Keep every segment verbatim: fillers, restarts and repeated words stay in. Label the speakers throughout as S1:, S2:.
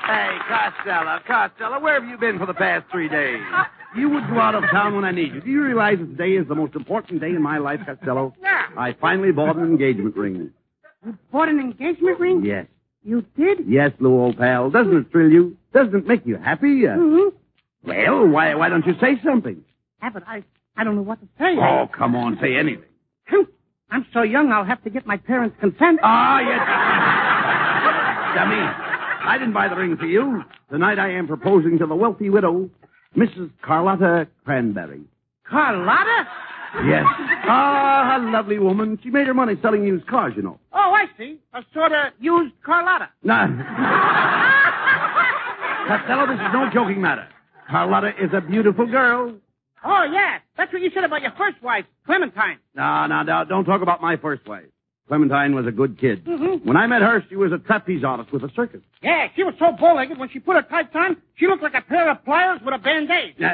S1: Hey, Costello, Costello, where have you been for the past three days? You would go out of town when I need you. Do you realize that today is the most important day in my life, Costello?
S2: Yeah.
S1: I finally bought an engagement ring.
S2: You bought an engagement ring?
S1: Yes.
S2: You did?
S1: Yes, Lou, old pal. Doesn't it thrill you? Doesn't it make you happy? Uh,
S2: Mm-hmm.
S1: Well, why why don't you say something?
S2: Abbott, I, I don't know what to say.
S1: Oh, come on, say anything.
S2: I'm so young, I'll have to get my parents' consent.
S1: Ah, yes. Dummy. I didn't buy the ring for you. Tonight I am proposing to the wealthy widow, Missus Carlotta Cranberry.
S2: Carlotta?
S1: Yes. Ah, a lovely woman. She made her money selling used cars, you know.
S2: Oh, I see. A sort of used Carlotta.
S1: Nah. Costello, this is no joking matter. Carlotta is a beautiful girl.
S2: Oh, yeah. That's what you said about your first wife, Clementine.
S1: No, no, no. Don't talk about my first wife. Clementine was a good kid.
S2: Mm-hmm.
S1: When I met her, she was a trapeze artist with a circus.
S2: Yeah, she was so bow-legged, when she put her tights on, she looked like a pair of pliers with a band-aid.
S1: Uh,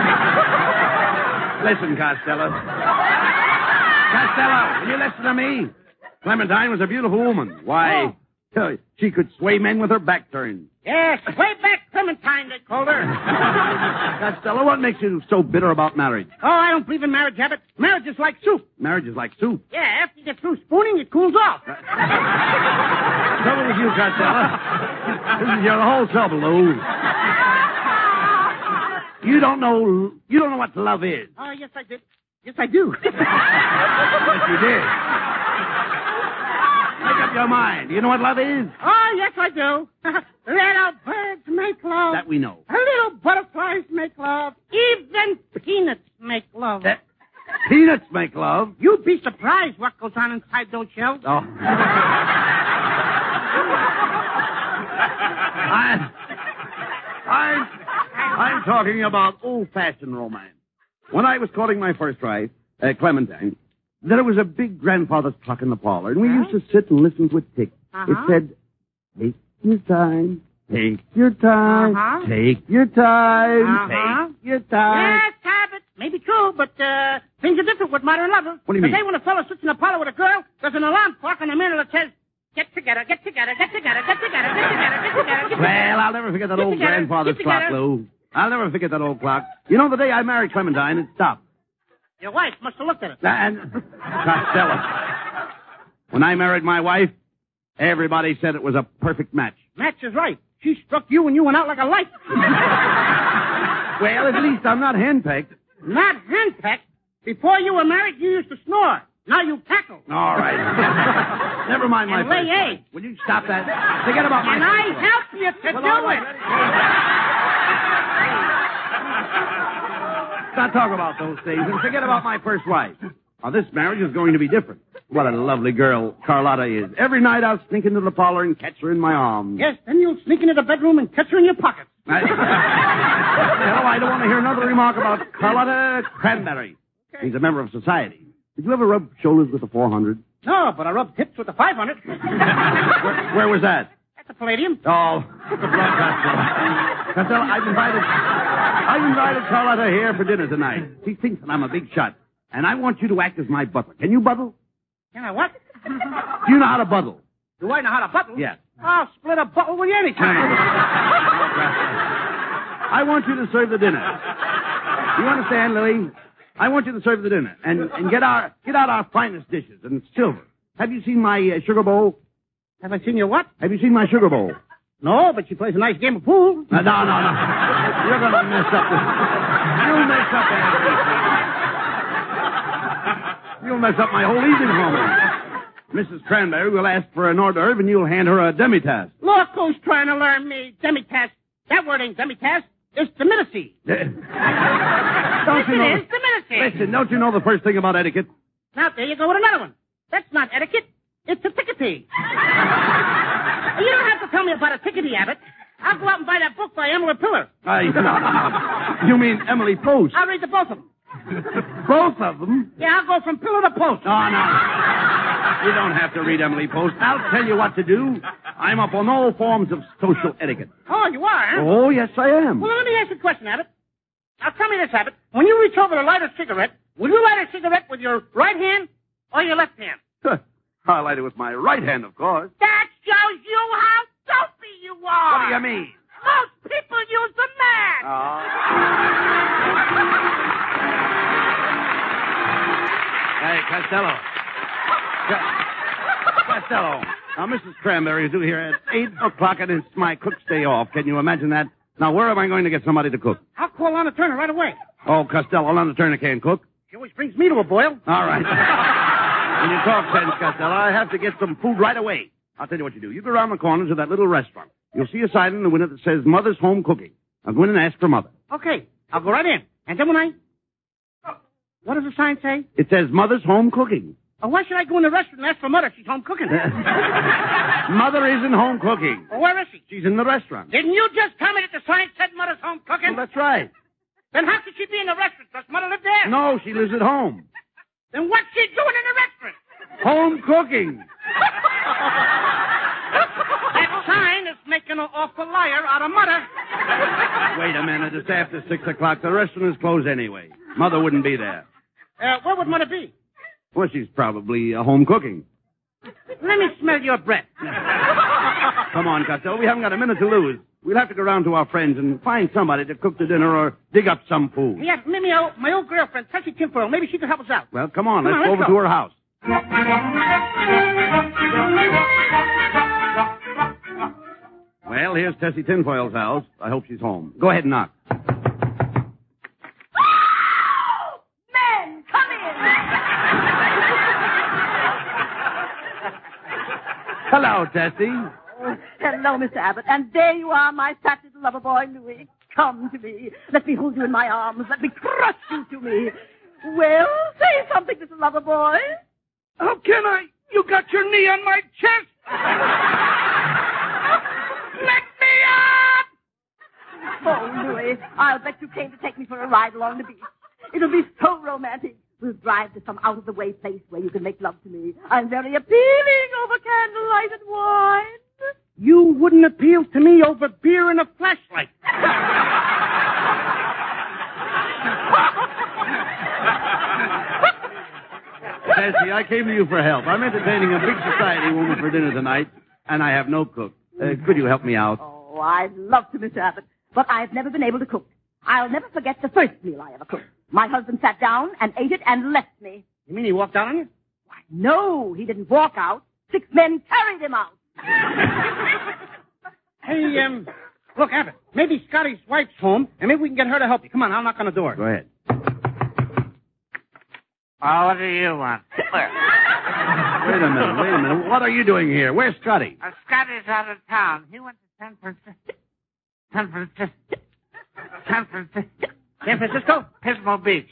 S1: listen, Costello. Costello, will you listen to me? Clementine was a beautiful woman. Why, oh. she could sway men with her back turned.
S2: Yes, way back Clementine, they called her.
S1: Costello, what makes you so bitter about marriage?
S2: Oh, I don't believe in marriage, Abbott. Marriage is like soup.
S1: Marriage is like soup.
S2: Yeah, after you get through spooning, it cools off.
S1: Trouble with you, Costello. This is your whole trouble, Lou. You don't know, you don't know what love is.
S2: Oh, yes, I did. Yes, I do.
S1: Yes, you did. Make up your mind. Do you know what love is?
S2: Oh, yes, I do. Little birds make love.
S1: That we know.
S2: Little butterflies make love. Even peanuts make love.
S1: That peanuts make love.
S2: You'd be surprised what goes on inside those shells.
S1: Oh. I, I, I'm talking about old-fashioned romance. When I was courting my first wife, uh, Clementine, there was a big grandfather's clock in the parlor, and we
S2: Huh?
S1: used to sit and listen to it tick.
S2: Uh-huh.
S1: It said, take your time, take your time,
S2: Uh-huh.
S1: take your time,
S2: Uh-huh.
S1: take your time.
S2: Yes, Abbott. Maybe true, but uh, things are different with modern lovers.
S1: What do you mean?
S2: Today, when a fellow sits in a parlor with a girl, there's an alarm clock on the mirror that says, get together, get together, get together, get together, get together, get together, get together.
S1: Well, I'll never forget that
S2: Get
S1: old
S2: together,
S1: grandfather's
S2: get
S1: clock,
S2: together.
S1: Lou. I'll never forget that old clock. You know, the day I married Clementine, it stopped.
S2: Your wife must have looked at it.
S1: And, Costello, when I married my wife, everybody said it was a perfect match.
S2: Match is right. She struck you and you went out like a light.
S1: Well, at least I'm not henpecked.
S2: Not henpecked. Before you were married, you used to snore. Now you cackle.
S1: All right. Never mind my
S2: And lay
S1: first
S2: eggs.
S1: wife. Will you stop that? Forget about my
S2: And
S1: first
S2: I
S1: wife.
S2: help you to
S1: Well,
S2: do
S1: all right,
S2: it.
S1: ready? Let's not talk about those things and forget about my first wife. Now, this marriage is going to be different. What a lovely girl Carlotta is. Every night I'll sneak into the parlor and catch her in my arms.
S2: Yes, then you'll sneak into the bedroom and catch her in your pocket.
S1: I, Hell, I don't want to hear another remark about Carlotta Cranberry. He's a member of society. Did you ever rub shoulders with the four hundred?
S2: No, but I rubbed hips with the five hundred.
S1: Where, where was that?
S2: At the Palladium.
S1: Oh, Costello, I've invited, I've invited Carlotta here for dinner tonight. She thinks that I'm a big shot, and I want you to act as my butler. Can you buttle?
S2: Can I what?
S1: Do you know how to buttle?
S2: Do I know how to buttle?
S1: Yes.
S2: I'll split a buttle with you anytime.
S1: I want you to serve the dinner. You understand, Louis? I want you to serve the dinner and, and get our get out our finest dishes and silver. Have you seen my uh, sugar bowl?
S2: Have I seen your what?
S1: Have you seen my sugar bowl?
S2: No, but she plays a nice game of pool.
S1: No, no, no, no. You're going to mess up this. You'll mess up everything. You'll mess up my whole evening for me. Missus Cranberry will ask for an hors d'oeuvre, and you'll hand her a demi-tasse.
S2: Look who's trying to learn me. Demi-tasse. That word ain't demi-tasse. It's diminutive.
S1: Don't
S2: Yes,
S1: you know?
S2: it is diminutive.
S1: Listen, don't you know the first thing about etiquette?
S2: Now, there you go with another one. That's not etiquette. It's a tickety. You don't have to tell me about a tickety, Abbott. I'll go out and buy that book by Emily Pillar.
S1: I, you mean Emily Post?
S2: I'll read the both of them.
S1: Both of them?
S2: Yeah, I'll go from pillar to post.
S1: Oh, no. You don't have to read Emily Post. I'll tell you what to do. I'm up on all forms of social etiquette.
S2: Oh, you are, huh?
S1: Oh, yes, I am.
S2: Well, let me ask you a question, Abbott. Now, tell me this, Abbott. When you reach over to light a cigarette, will you light a cigarette with your right hand or your left hand?
S1: I'll light it with my right hand, of course.
S2: That shows you how dopey you are.
S1: What do you mean? Oh. Hey, Costello. Costello. Now, Missus Cranberry is due here at eight o'clock, and it's my cook's day off. Can you imagine that? Now, where am I going to get somebody to cook?
S2: I'll call Lana Turner right away.
S1: Oh, Costello, Lana Turner can't cook.
S2: She always brings me to a boil.
S1: All right. When you talk sense, Costello, I have to get some food right away. I'll tell you what you do. You go around the corner to that little restaurant. You'll see a sign in the window that says Mother's Home Cooking. Now go in and ask for Mother.
S2: Okay, I'll go right in. And then when I... What does the sign say?
S1: It says Mother's Home Cooking.
S2: Oh, why should I go in the restaurant and ask for Mother? She's home cooking.
S1: Mother isn't home cooking.
S2: Well, where is she?
S1: She's in the restaurant.
S2: Didn't you just tell me that the sign said Mother's home cooking?
S1: Well, that's right.
S2: Then how could she be in the restaurant? Does Mother live there?
S1: No, she lives at home.
S2: Then what's she doing in the restaurant?
S1: Home cooking.
S2: That sign is making an awful liar out of Mother.
S1: Wait a minute. It's after six o'clock. The restaurant is closed anyway. Mother wouldn't be there.
S2: Uh, where would Mother be?
S1: Well, she's probably uh, home cooking.
S2: Let me smell your breath.
S1: Come on, Costello. We haven't got a minute to lose. We'll have to go round to our friends and find somebody to cook the dinner or dig up some food.
S2: Yes, maybe my old, my old girlfriend, Tessie Tinfoil. Maybe she could help us out.
S1: Well, come on.
S2: Come
S1: let's
S2: on,
S1: go
S2: let's
S1: over
S2: go.
S1: to her house. Well, here's Tessie Tinfoil's house. I hope she's home. Go ahead and knock.
S3: Men, come in!
S1: Hello, Tessie.
S3: Oh, hello, Mister Abbott. And there you are, my fat little lover boy, Louis. Come to me. Let me hold you in my arms. Let me crush you to me. Well, say something, little lover boy.
S2: How can I? You got your knee on my chest. Let me up!
S3: Oh, Louis, I'll bet you came to take me for a ride along the beach. It'll be so romantic. We'll drive to some out-of-the-way place where you can make love to me. I'm very appealing over candlelight and wine.
S2: You wouldn't appeal to me over beer and a flashlight.
S1: Tessie, I came to you for help. I'm entertaining a big society woman for dinner tonight, and I have no cook. Uh, could you help me out?
S3: Oh, I'd love to, Mister Abbott, but I've never been able to cook. I'll never forget the first meal I ever cooked. My husband sat down and ate it and left me.
S2: You mean he walked out on you?
S3: Why, no, he didn't walk out. Six men carried him out.
S2: Hey, um, look, Abbott, maybe Scotty's wife's home, and maybe we can get her to help you. Come on, I'll knock on the door.
S1: Go ahead.
S4: Oh, what do you want? Where?
S1: Wait a minute, wait a minute. What are you doing here? Where's Scotty?
S4: Uh, Scotty's out of town. He went to San Francisco. San Francisco. San Francisco.
S2: San Francisco?
S4: Pismo Beach.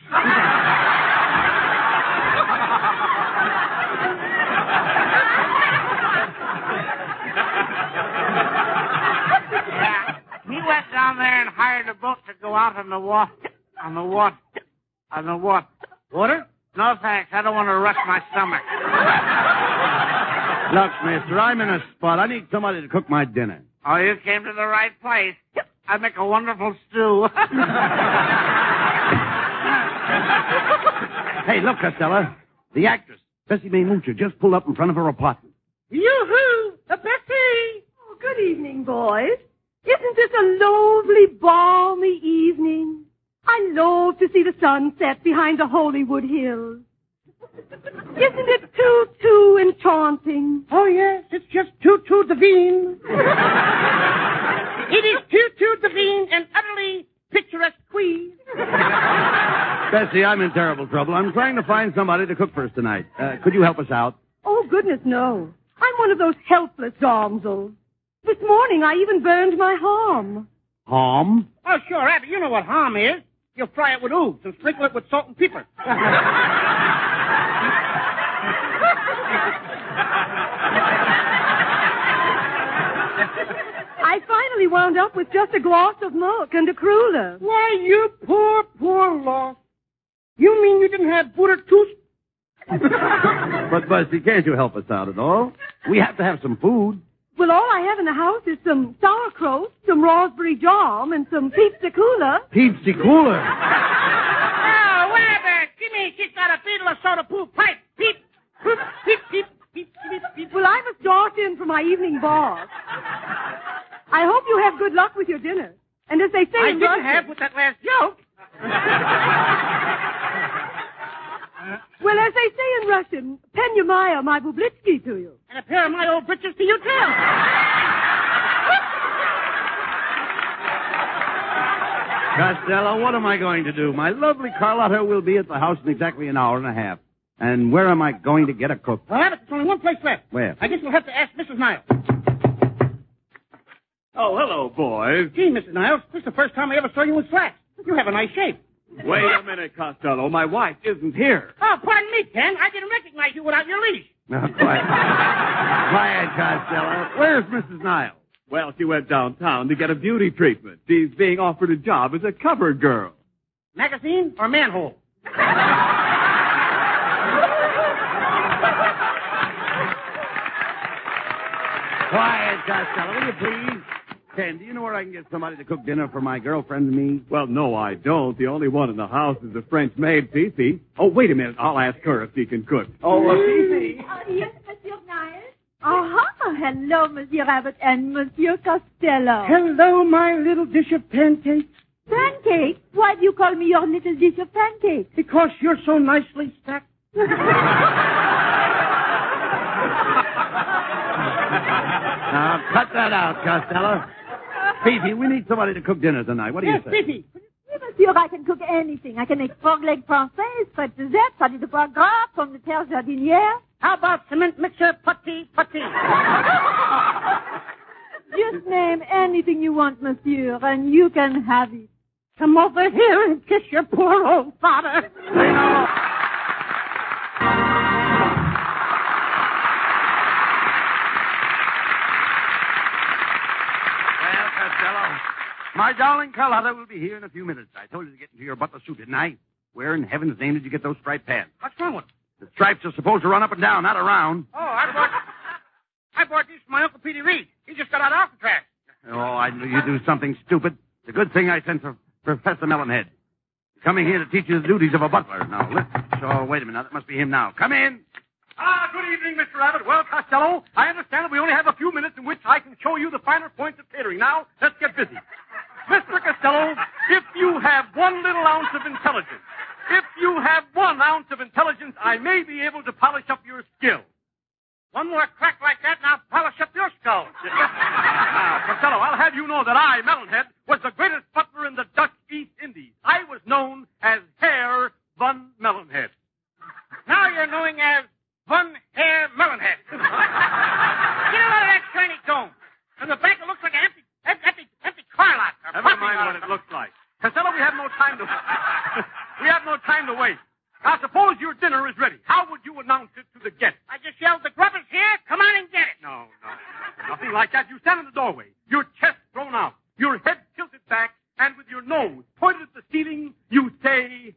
S4: Yeah, he went down there and hired a boat to go out on the water. On the water. On the water.
S2: Water?
S4: No, thanks. I don't want to rush my stomach.
S1: Look, mister, I'm in a spot. I need somebody to cook my dinner.
S4: Oh, you came to the right place. I make a wonderful stew.
S1: Hey, look, Costello. The actress, Bessie Mae Moocher, just pulled up in front of her apartment.
S2: Yoo-hoo! A Bessie!
S3: Oh, good evening, boys. Isn't this a lovely, balmy evening? I love to see the sun set behind the Hollywood Hills. Isn't it too, too enchanting?
S2: Oh, yes, it's just too-too divine. It is too-too divine and utterly picturesque.
S1: Bessie, I'm in terrible trouble. I'm trying to find somebody to cook for us tonight. Uh, could you help us out?
S3: Oh, goodness, no. I'm one of those helpless damsels. This morning I even burned my harm.
S1: Harm?
S2: Oh, sure, Abby, you know what harm is. You fry it with ooze and sprinkle it with salt and pepper.
S3: I finally wound up with just a glass of milk and a cruller.
S2: Why, you poor, poor lost. You mean you didn't have butter tooth?
S1: But, Bessie, can't you help us out at all? We have to have some food.
S3: Well, all I have in the house is some sauerkraut, some raspberry jam, and some pizza cooler.
S1: Pizza cooler.
S2: Oh, whatever. Jimmy, she's got a beetle of soda poo pipe. Peep, peep, peep, peep, peep, peep, peep.
S3: Well, I must dart in for my evening bath. I hope you have good luck with your dinner. And as they say
S2: I
S3: in
S2: didn't
S3: Russian...
S2: have with that last joke.
S3: Well, as they say in Russian, Penyamaya my bublitsky to you.
S2: And a pair of my old britches to you, too.
S1: Costello, what am I going to do? My lovely Carlotta will be at the house in exactly an hour and a half. And where am I going to get a cook?
S2: Well, Abbott, there's only one place left.
S1: Where?
S2: I guess we'll have to ask Missus Niles.
S5: Oh, hello, boys.
S2: Gee, Missus Niles, this is the first time I ever saw you in slacks. You have a nice shape.
S5: Wait a minute, Costello. My wife isn't here.
S2: Oh, pardon me, Ken. I didn't recognize you without your leash.
S1: No, quiet. Quiet, Costello. Where's Missus Niles?
S5: Well, she went downtown to get a beauty treatment. She's being offered a job as a cover girl.
S2: Magazine or manhole?
S1: Quiet, Costello, will you please? Ken, do you know where I can get somebody to cook dinner for my girlfriend and me?
S5: Well, no, I don't. The only one in the house is the French maid, Fifi. Oh, wait a minute. I'll ask her if she can cook.
S1: Oh, uh, Fifi.
S3: Uh, yes, Monsieur Niles? Uh-huh. Hello, Monsieur Abbott and Monsieur Costello.
S2: Hello, my little dish of pancakes.
S3: Pancakes? Why do you call me your little dish of pancakes?
S2: Because you're so nicely stacked.
S1: Now, cut that out, Costello. Fifi, we need somebody to cook dinner tonight. What do
S2: Yes,
S1: you say?
S2: Fifi.
S3: Oui, monsieur, I can cook anything. I can make frog leg française, pâte de zette, pâte de foie gras, pomme de terre jardinière.
S2: How about cement mixer, putty, putty?
S3: Just name anything you want, monsieur, and you can have it.
S2: Come over here and kiss your poor old father.
S1: Well, Costello, my darling Carlotta will be here in a few minutes. I told you to get into your butler suit, didn't I? Where in heaven's name did you get those striped pants?
S2: What's wrong with them?
S1: The stripes are supposed to run up and down, not around.
S2: Oh, I bought, I bought these from my Uncle Petey Reed. He just got out of Alcatraz.
S1: Oh, I knew you'd do something stupid. It's a good thing I sent for Professor Melonhead. He's coming here to teach you the duties of a butler. Now, listen. So, wait a minute. That must be him now. Come in.
S6: Ah, good evening, Mister Abbott. Well, Costello, I understand that we only have a few minutes in which I can show you the finer points of catering. Now, let's get busy. Mister Costello, if you have one little ounce of intelligence, if you have one ounce of intelligence, I may be able to polish up your skill.
S2: One more crack like that, and I'll polish up your skull.
S6: Now, Costello, I'll have you know that I, Melonhead, was the greatest butler in the Dutch East Indies. I was known as Herr von Melonhead.
S2: Now you're knowing as Von Herr Melonhead. Get a lot of that shiny dome. From the back, it looks like an empty, empty, empty car lot. or
S6: Never
S2: parking
S6: mind
S2: lot
S6: what
S2: or
S6: it looks like. Costello, we have no time to... we have no time to waste. Now, suppose your dinner is ready. How would you announce it to the guests?
S2: I just yelled, the grub is here. Come on and get it.
S6: No, no. Nothing like that. You stand in the doorway, your chest thrown out, your head tilted back, and with your nose pointed at the ceiling, you say,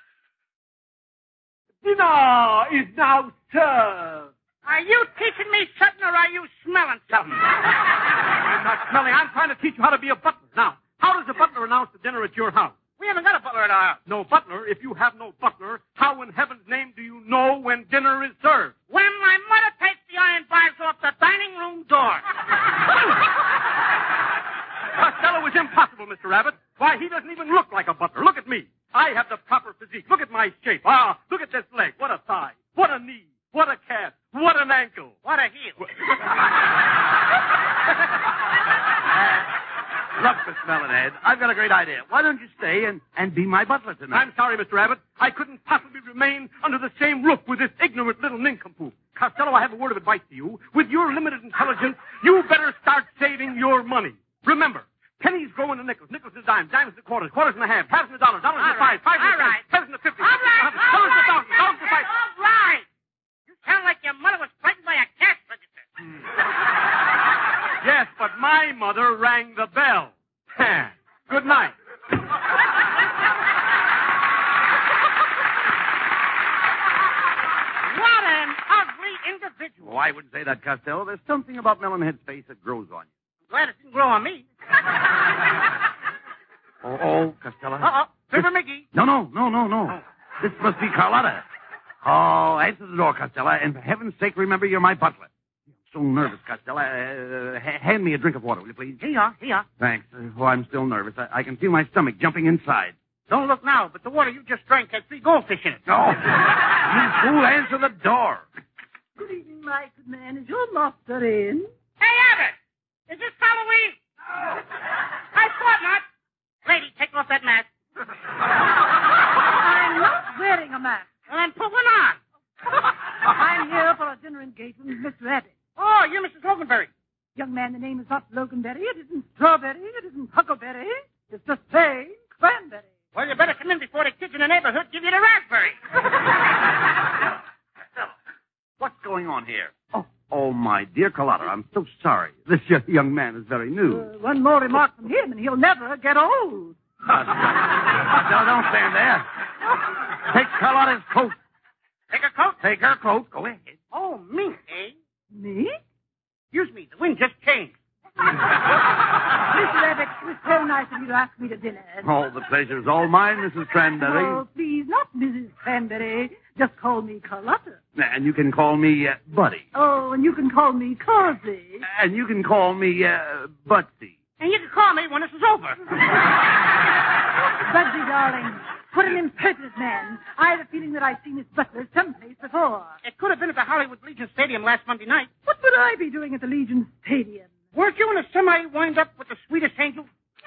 S6: "Dinner is now served."
S2: Are you teaching me something, or are you smelling something?
S6: I'm not smelling. I'm trying to teach you how to be a butler. Now, how does a butler announce the dinner at your house?
S2: We haven't got a butler at our house.
S6: No butler. If you have no butler, how in heaven's name do you know when dinner is served?
S2: When my mother takes the iron bars off the dining room door.
S6: Costello is impossible, Mister Abbott. Why, he doesn't even look like a butler. Look at me. I have the proper physique. Look at my shape. Ah, look at this leg. What a thigh. What a knee. What a calf. What an ankle.
S2: What a heel.
S1: Look, Miss Melonhead, I've got a great idea. Why don't you stay and, and be my butler tonight?
S6: I'm sorry, Mister Abbott. I couldn't possibly remain under the same roof with this ignorant little nincompoop. Costello, I have a word of advice to you. With your limited intelligence, you better start saving your money. Remember, pennies grow into nickels, nickels into dimes, dimes into quarters, quarters into halves, halves into dollars, dollars into five, five into ten, tens into fifty,
S2: All right, all
S6: dollars into
S2: right,
S6: thousands, dollars into five.
S2: all right. You sound like your mother was frightened by a cash register.
S6: Yes, but my mother rang the bell. Good night.
S2: What an ugly individual.
S1: Oh, I wouldn't say that, Costello. There's something about Melonhead's face that grows on you.
S2: Glad it didn't grow on me.
S1: Oh, oh, Costello.
S2: Uh-oh. Fibber Mickey.
S1: No, no, no, no, no. This must be Carlotta. Oh, answer the door, Costello, and for heaven's sake, remember you're my butler. so nervous, Costello. Uh, ha- hand me a drink of water, will you, please?
S2: Here you are, here you are.
S1: Thanks. Uh, oh, I'm still nervous. I-, I can feel my stomach jumping inside.
S2: Don't look now, but the water you just drank had three goldfish in it.
S1: No. You fool, answer the door.
S3: Good evening, my good man. Is your master in?
S2: Hey, Abbott! Is this Halloween? I thought not. Lady, take off that mask.
S3: I'm not wearing a mask.
S2: Well, then put one on.
S3: I'm here for a dinner engagement with Mister Abbott.
S2: Oh, you're Missus Loganberry.
S3: Young man, the name is not Loganberry. It isn't Strawberry. It isn't Huckleberry. It's the same Cranberry.
S2: Well, you better come in before the kids in the neighborhood give you the raspberry.
S1: What's going on here? Oh, oh, my dear Carlotta, I'm so sorry. This y- young man is very new.
S3: Uh, one more remark from him, and he'll never get old.
S1: Uh, no, don't stand there. Take Carlotta's coat.
S2: Take a coat?
S1: Take her coat. Go ahead.
S2: Oh, me, eh?
S3: Me?
S2: Excuse me, the wind just changed.
S3: Mister Abbott, it was so nice of you to ask me to dinner.
S1: Oh, the pleasure's all mine, Missus Cranberry.
S3: Oh, please, not Missus Cranberry. Just call me Carlotta.
S1: And you can call me uh, Buddy.
S3: Oh, and you can call me Causey.
S1: And you can call me uh, Butsy.
S2: And you can call me when this is over.
S3: Bugsy, darling, what an impertinent man. I have a feeling that I've seen this butler someplace before.
S2: It could have been at the Hollywood Legion Stadium last Monday night.
S3: What would I be doing at the Legion Stadium?
S2: Weren't you in a semi wind up with the sweetest angel?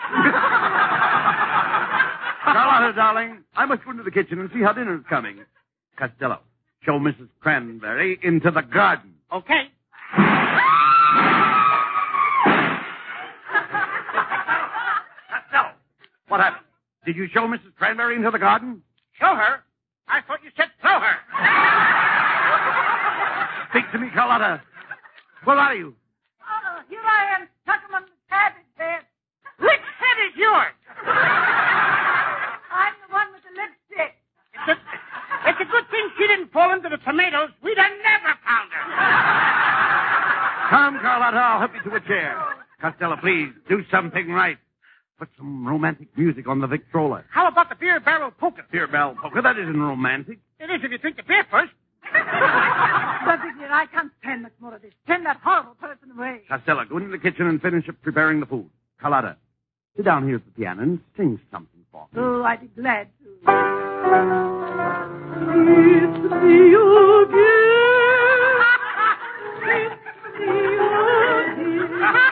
S1: Carlotta, darling, I must go into the kitchen and see how dinner's coming. Costello, show Missus Cranberry into the garden.
S2: Okay.
S1: Costello, what happened? Did you show Missus Cranberry into the garden?
S2: Show her? I thought you said throw her.
S1: Speak to me, Carlotta. Where are you?
S3: Oh, here I am, stuck among the cabbage bed.
S2: Which head is yours?
S3: I'm the one with the lipstick.
S2: It's a, it's a good thing she didn't fall into the tomatoes. We'd have never found her.
S1: Come, Carlotta, I'll help you to a chair. Costello, please, do something right. Put some romantic music on the Victrola.
S2: How about the beer barrel polka?
S1: Beer barrel polka, that isn't romantic.
S2: It is if you drink the beer first.
S3: Bugsy, dear, I can't stand much more of this. Send that horrible person away.
S1: Costello, go into the kitchen and finish up preparing the food. Carlotta, sit down here at the piano and sing something for me.
S3: Oh, I'd be glad to. It's me again. It's me again.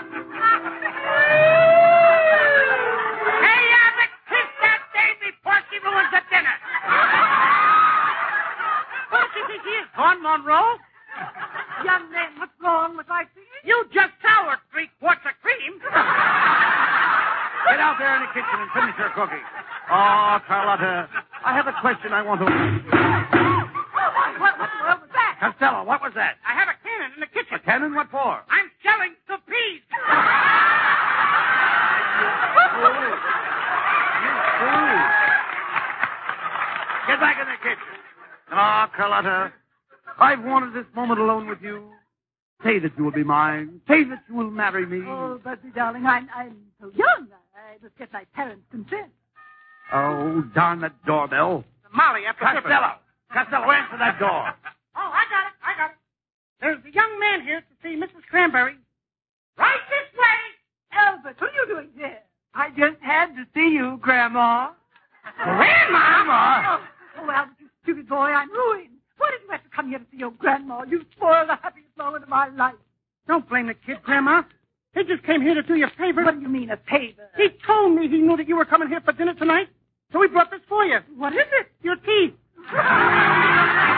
S2: Hey, Abbott, kiss that dame before she ruins the dinner. What does she think she is, Dawn Monroe?
S3: Young man, what's wrong with my singing?
S2: You just soured three quarts of cream.
S1: Get out there in the kitchen and finish your cooking. Oh, Carlotta, I have a question I want to...
S3: What, what, what the world was that?
S1: Costello, what was that?
S2: I have a cannon in the kitchen.
S1: A cannon? What for?
S2: I'm selling the peas.
S1: Get back in the kitchen. Oh, Carlotta, I've wanted this moment alone with you. Say that you will be mine. Say that you will marry me.
S3: Oh, Bugsy, darling, I'm, I'm so young. I must get my parents' consent.
S1: Oh, darn that doorbell.
S2: Molly, after
S1: Costello. Costello, answer that door.
S2: Oh, I got it. I got it. There's a young man here to see Missus Cranberry. Right this way.
S3: Albert, what are you doing here? I just had to see you, Grandma.
S2: Grandma?
S3: Oh, oh, Albert, you stupid boy, I'm ruined. Why did you have to come here to see your grandma? You spoiled the happiest moment of my life.
S2: Don't blame the kid, Grandma. He just came here to do you a favor.
S3: What do you mean, a favor?
S2: He told me he knew that you were coming here for dinner tonight, so he brought this for you.
S3: What is it?
S2: Your teeth.